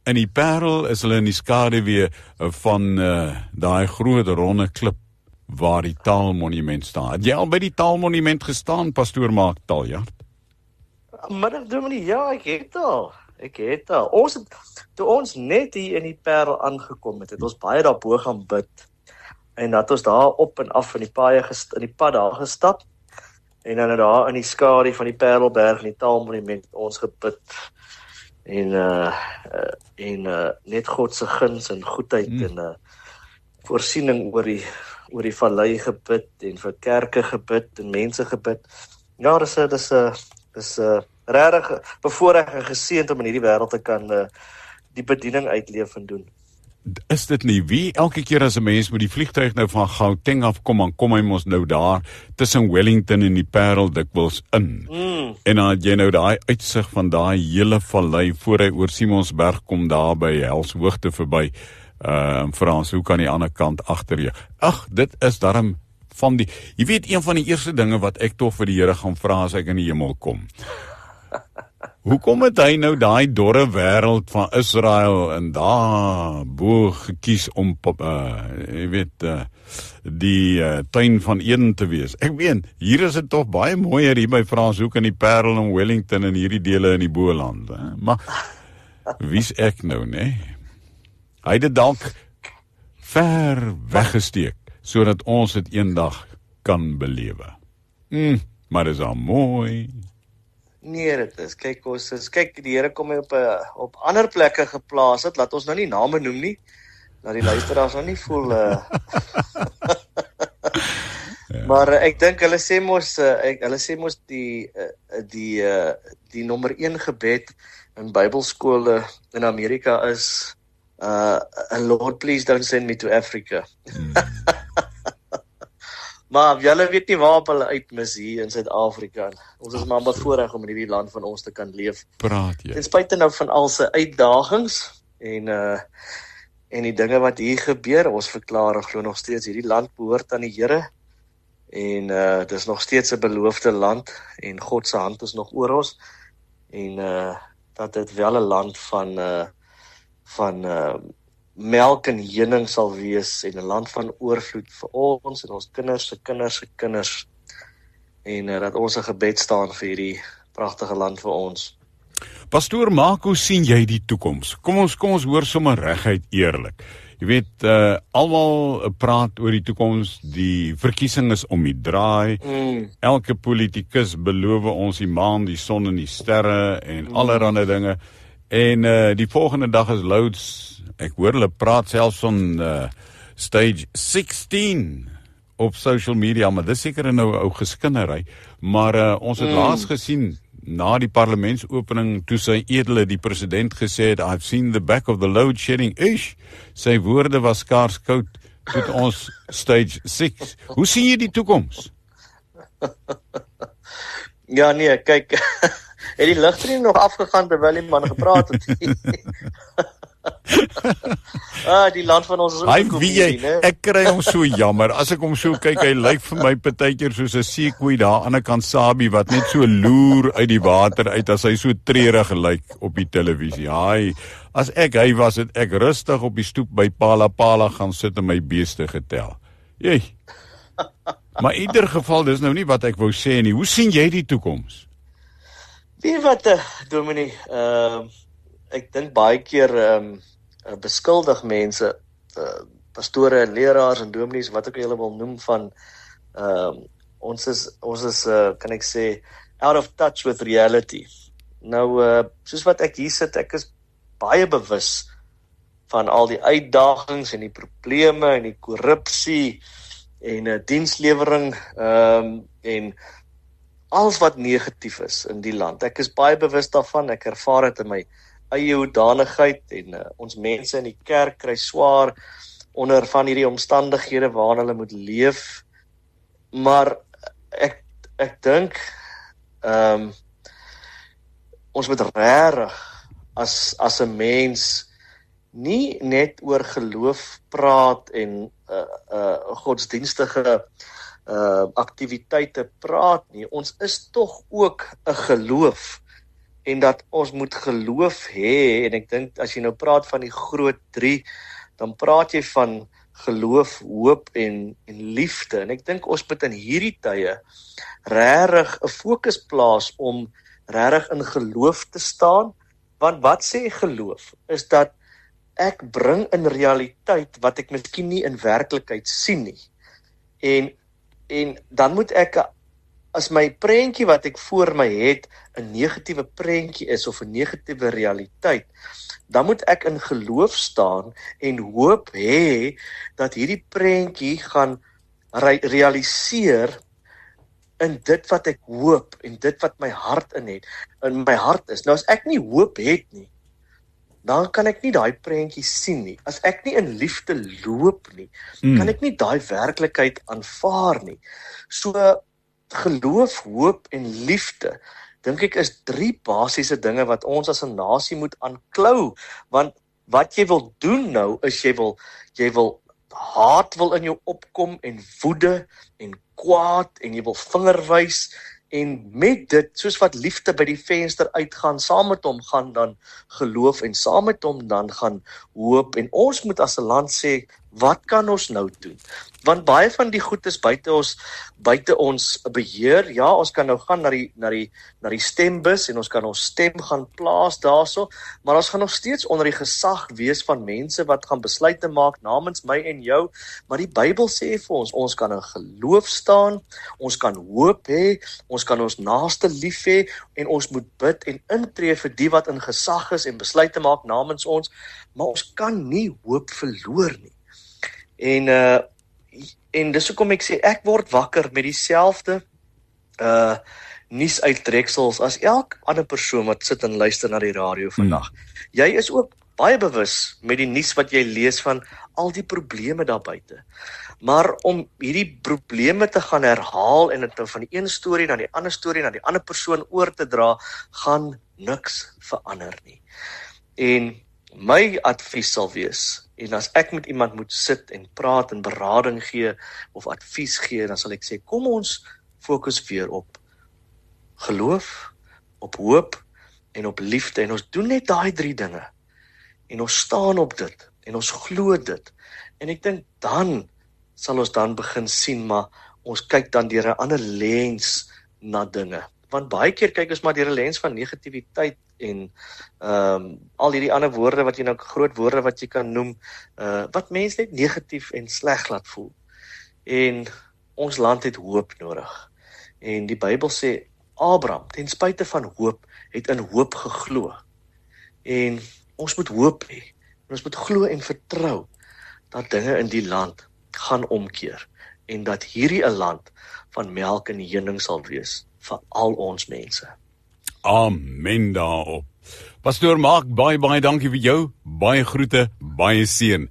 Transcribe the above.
in die Parel is hulle in die skaduwee van daai groot ronde klip waar die Taalmonument staan. Het jy al by die Taalmonument gestaan, Pastoor Mark Taljard? Middag Dominee, ja, ek het al. Toe ons net hier in die Parel aangekom het ons baie daarbo gaan bid. En dat ons daar op en af in die pad daar gestap. En dan daar in die skadu van die Parelberg en die Taalmonument ons gebid. En net God se guns en goedheid en voorsiening oor die vallei gebid en vir kerke gebid en mense gebid. Ja, dis regtig bevoorreg en geseënd om in hierdie wêreld te kan die bediening uitleef en doen. Is dit nie wie elke keer as 'n mens met die vliegtuig nou van Gauteng af kom, dan kom hy mos nou daar tussen Wellington en die Parel dikwels in. En dan het jy nou daai uitsig van daai hele vallei voor hy oor Simonsberg kom daar by Helshoogte verby. Frans, hoe kan die ander kant agter jou? Ag, dit is darm van die, jy weet, een van die eerste dinge wat ek tog vir die Here gaan vra as ek in die hemel kom. Hoekom het hy nou daai dorre wêreld van Israel en daar bo gekies om jy weet die tuin van Eden te wees? Ek weet, hier is dit tog baie mooier hier by Franshoek in die Parel en Wellington en hierdie dele in die Boland. Maar wie's ek nou, né? Hy het dit dalk ver weggesteek sodat ons dit eendag kan belewe. Maar dis al mooi. Nee, dit is. Kyk, die Here kom my op ander plekke geplaas het. Laat ons nou nie name noem nie. Laat die luisteraars nou nie voel. Maar ek dink hulle sê mos die nommer 1 gebed in Bybelskole in Amerika is Lord, please don't send me to Africa. Maar julle weet nie waarop hulle uitmis hier in Suid-Afrika. Ons is maar bevoorreg om in hierdie land van ons te kan leef. Praat jy. Ten spyte nou van al sy uitdagings en die dinge wat hier gebeur, ons verklaar en glo nog steeds hierdie land behoort aan die Here. En dit is nog steeds 'n beloofde land en God se hand is nog oor ons. En dat dit wel 'n land van melk en heuning sal wees en 'n land van oorvloed vir ons en ons kinders se kinders se kinders en dat ons 'n gebed staan vir hierdie pragtige land vir ons. Pastoor Mark, hoe sien jy die toekoms? Kom ons hoor sommer reguit eerlik. Jy weet, almal praat oor die toekoms, die verkiesing is om die draai. Elke politikus beloof ons die maan, die son en die sterre en allerlei dinge. En die volgende dag is louds. Ek hoor hulle praat selfs van stage 16 op social media, maar dis seker nou 'n ou geskinnery. Maar ons het laas gesien na die parlementsopening toe sy edele die president gesê het, I've seen the back of the load shedding. Sy woorde was skaars koud tot ons stage 6. Hoe sien jy die toekoms? Ja nee, kyk, het die ligte nie nog afgegaan terwyl die man gepraat het? Die land van ons is ook 'n komedie, né? Ek kry hom so jammer. As ek hom so kyk, hy lyk vir my partykeer soos 'n seekoei daar aan die ander kant Sabi wat net so loer uit die water uit as hy so treurig lyk op die televisie. As hy was, het ek rustig op die stoep by Pala gaan sit en my beeste getel. Maar in ieder geval, dis nou nie wat ek wou sê nie. Hoe sien jy die toekoms? Weet wat, Dominee, ek dink baie keer beskuldig mense, pastore en leraars en dominees, wat ek julle wil noem van, ons is kan ek sê, out of touch with reality. Nou, soos wat ek hier sit, ek is baie bewus van al die uitdagings en die probleme en die korrupsie en dienslewering en alles wat negatief is in die land. Ek is baie bewus daarvan, ek ervaar dit in my eie hoedanigheid en ons mense in die kerk kry swaar onder van hierdie omstandighede waarin hulle moet leef. Maar ek dink ons moet regtig as 'n mens nie net oor geloof praat en godsdienstige aktiwiteite praat nie. Ons is tog ook 'n geloof en dat ons moet geloof hê, en ek dink as jy nou praat van die groot 3, dan praat jy van geloof, hoop en liefde, en ek dink ons moet in hierdie tye regtig 'n fokus plaas om regtig in geloof te staan, want wat sê geloof, is dat ek bring in realiteit wat ek miskien nie in werklikheid sien nie, en dan moet ek, as my prentjie wat ek voor my het 'n negatiewe prentjie is of 'n negatiewe realiteit, dan moet ek in geloof staan en hoop hê dat hierdie prentjie gaan realiseer in dit wat ek hoop en dit wat my hart in my hart is. Nou as ek nie hoop het nie, dan kan ek nie daai prentjie sien nie. As ek nie in liefde loop nie, kan ek nie daai werklikheid aanvaar nie. So geloof, hoop en liefde, dink ek is 3 basiese dinge wat ons as 'n nasie moet aanklou, want wat jy wil doen nou is jy wil haat wil in jou opkom en woede en kwaad en jy wil vingerwys en met dit, soos wat liefde by die venster uitgaan, saam met hom gaan dan geloof en saam met hom dan gaan hoop, en ons moet as 'n land sê, wat kan ons nou doen? Want baie van die goed is buite ons beheer. Ja, ons kan nou gaan na die stembus en ons kan ons stem gaan plaas daarso, maar ons gaan nog steeds onder die gesag wees van mense wat gaan besluite maak namens my en jou. Maar die Bybel sê vir ons kan in geloof staan, ons kan hoop hê, ons kan ons naaste lief hê en ons moet bid en intree vir die wat in gesag is en besluite maak namens ons, maar ons kan nie hoop verloor nie. En dis hoekom ek sê, ek word wakker met dieselfde nuusuittreksels as elke ander persoon wat sit en luister na die radio vandag. Jy is ook baie bewus met die nuus wat jy lees van al die probleme daar buite. Maar om hierdie probleme te gaan herhaal en dit van die een storie na die ander persoon oor te dra, gaan niks verander nie. En my advies sal wees, en as ek met iemand moet sit en praat en berading gee of advies gee, dan sal ek sê, kom ons fokus weer op geloof, op hoop en op liefde, en ons doen net daai 3 dinge, en ons staan op dit, en ons glo dit, en ek dink dan sal ons dan begin sien, maar ons kyk dan deur 'n ander lens na dinge, want baie keer kyk ons maar deur 'n lens van negativiteit, en al hierdie ander woorde wat jy nou, groot woorde wat jy kan noem, wat mense net negatief en sleg laat voel. En ons land het hoop nodig. En die Bybel sê, Abraham, ten spyte van hoop, het in hoop geglo. En ons moet hoop hê. En ons moet glo en vertrou dat dinge in die land gaan omkeer. En dat hierdie 'n land van melk en honing sal wees vir al ons mense. Amen daarop. Pastoor Mark, baie dankie vir jou, baie groete, baie seën.